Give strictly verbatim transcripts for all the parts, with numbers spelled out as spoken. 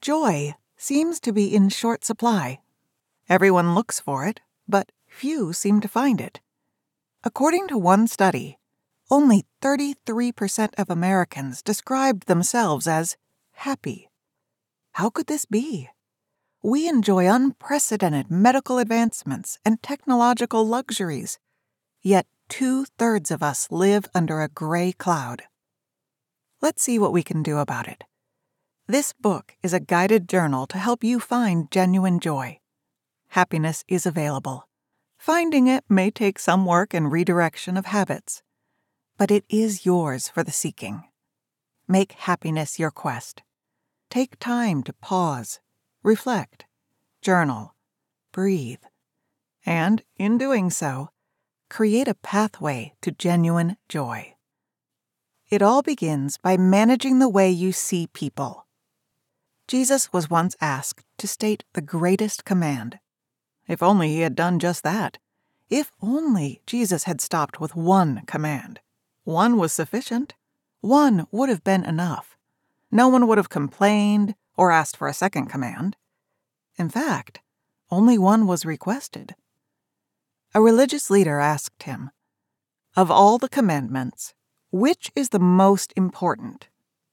Joy seems to be in short supply. Everyone looks for it, but few seem to find it. According to one study, only thirty-three percent of Americans described themselves as happy. How could this be? We enjoy unprecedented medical advancements and technological luxuries, yet two-thirds of us live under a gray cloud. Let's see what we can do about it. This book is a guided journal to help you find genuine joy. Happiness is available. Finding it may take some work and redirection of habits, but it is yours for the seeking. Make happiness your quest. Take time to pause, reflect, journal, breathe, and, in doing so, create a pathway to genuine joy. It all begins by managing the way you see people. Jesus was once asked to state the greatest command. If only he had done just that. If only Jesus had stopped with one command. One was sufficient. One would have been enough. No one would have complained or asked for a second command. In fact, only one was requested. A religious leader asked him, "Of all the commandments, which is the most important?"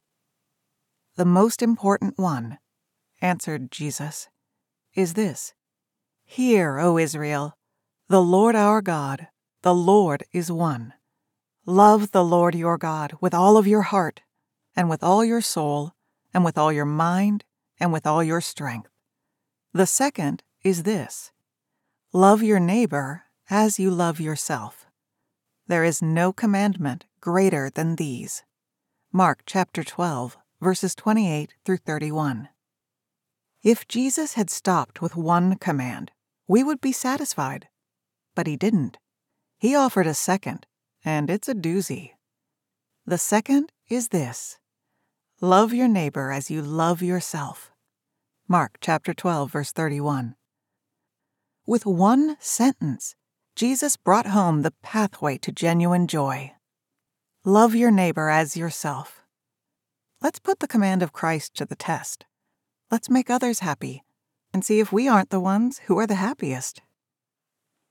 "The most important one," answered Jesus, "is this. Hear, O Israel, the Lord our God, the Lord is one. Love the Lord your God with all of your heart, and with all your soul, and with all your mind, and with all your strength. The second is this. Love your neighbor as you love yourself. There is no commandment greater than these." Mark chapter twelve, verses twenty-eight through thirty-one. If Jesus had stopped with one command, we would be satisfied. But he didn't. He offered a second, and it's a doozy. The second is this. Love your neighbor as you love yourself. Mark chapter twelve, verse thirty-one. With one sentence, Jesus brought home the pathway to genuine joy. Love your neighbor as yourself. Let's put the command of Christ to the test. Let's make others happy and see if we aren't the ones who are the happiest.